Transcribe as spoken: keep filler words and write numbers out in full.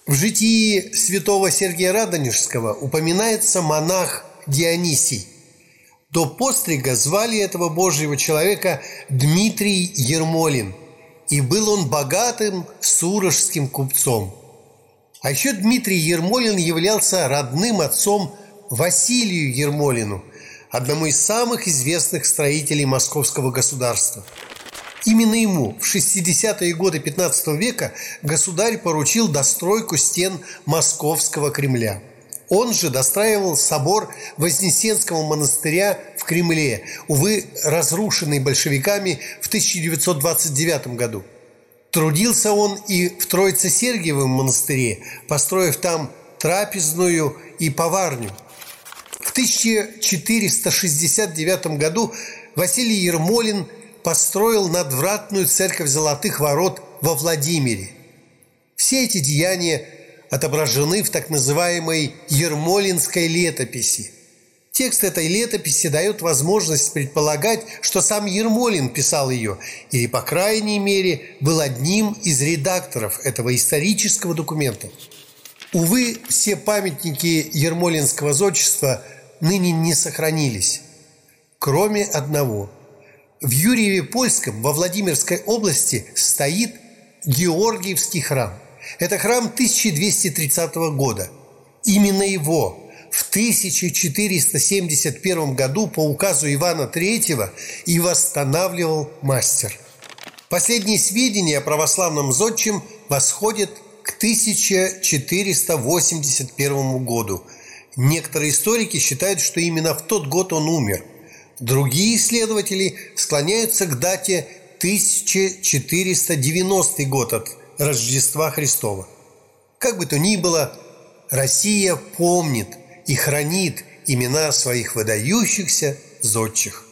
В житии святого Сергия Радонежского упоминается монах Дионисий. До пострига звали этого Божьего человека Дмитрий Ермолин, и был он богатым сурожским купцом. А еще Дмитрий Ермолин являлся родным отцом Василию Ермолину, одному из самых известных строителей московского государства. Именно ему в шестидесятые годы пятнадцатого века государь поручил достройку стен Московского Кремля. Он же достраивал собор Вознесенского монастыря в Кремле, увы, разрушенный большевиками в тысяча девятьсот двадцать девятом году. Трудился он и в Троице-Сергиевом монастыре, построив там трапезную и поварню. В тысяча четыреста шестьдесят девятом году Василий Ермолин построил надвратную церковь Золотых Ворот во Владимире. Все эти деяния отображены в так называемой Ермолинской летописи. Текст этой летописи дает возможность предполагать, что сам Ермолин писал ее, или, по крайней мере, был одним из редакторов этого исторического документа. Увы, все памятники ермолинского зодчества ныне не сохранились, кроме одного. В Юрьеве-Польском во Владимирской области стоит Георгиевский храм. Это храм тысяча двести тридцатого года. Именно его в тысяча четыреста семьдесят первом году по указу Ивана Третьего и восстанавливал мастер. Последние сведения о православном зодчем восходят к тысяча четыреста восемьдесят первому году. Некоторые историки считают, что именно в тот год он умер. Другие исследователи склоняются к дате тысяча четыреста девяностый год от Рождества Христова. Как бы то ни было, Россия помнит и хранит имена своих выдающихся зодчих.